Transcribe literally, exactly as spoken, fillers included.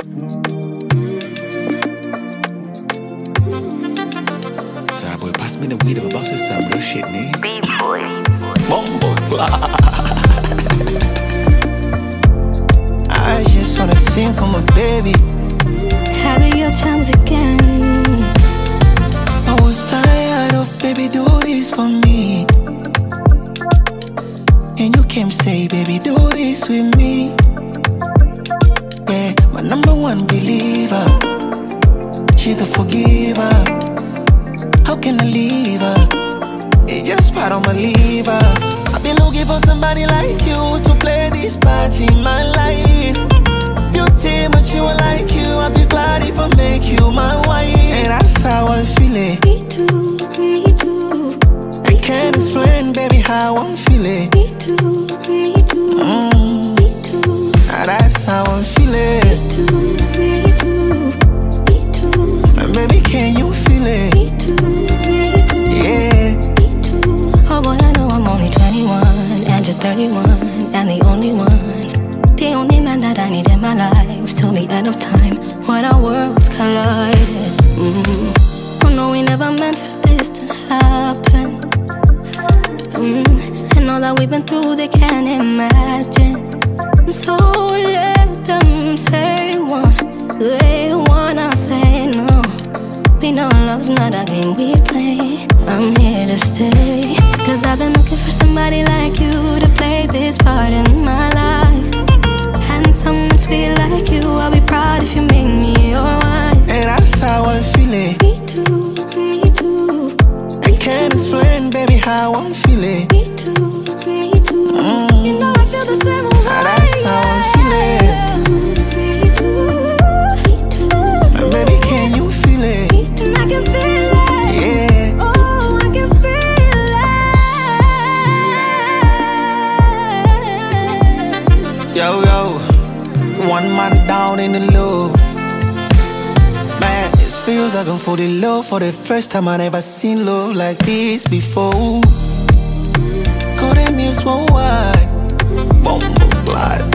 Sorry, boy, pass me the weed. I'm about to say some real shit, nigga. B-boy. Bumbo. I just wanna sing for my baby. Having your times again. I was tired of baby do this for me, and you came say baby do this with me. Yeah, my number one believer, she the forgiver. How can I leave her? It's just part of my liver. I've been looking for somebody like you to play this part in my life. Beauty, but you are like you. I'd be glad if I make you my wife. And that's how I feel it. Me too, me too. I can't explain, baby, how I'm feeling. Me too, me too. Mm. Me too. And that's how I'm feeling. Me too, me too. Me too. And baby, can you feel it? Me too, me too. Yeah. Me too. Oh boy, I know I'm only twenty-one and you're thirty-one and the only one. The only man that I need in my life till the end of time when our worlds collided. Mm. Oh no, we never meant for this to happen. Mm. And all that we've been through, they can't imagine. So let them say one, they wanna say no. We know love's not a game we play. I'm here to stay, cause I've been looking for somebody like you to play this part in my life. And someone sweet like you, I'll be proud if you make me your wife. And that's how I'm feeling. Me too, me too. I can't explain, baby, how I'm feeling. Me too, me too. Mm. You know I feel the same way. And that's how I'm feeling. Me too, me too. And baby, can you feel it? Me too. I can feel it. Yeah. Oh, I can feel it. Yo, yo. One man down in the love. Man, it feels like I'm falling in love for the first time. I never seen love like this before. Couldn't miss one wide. Bumbo glide.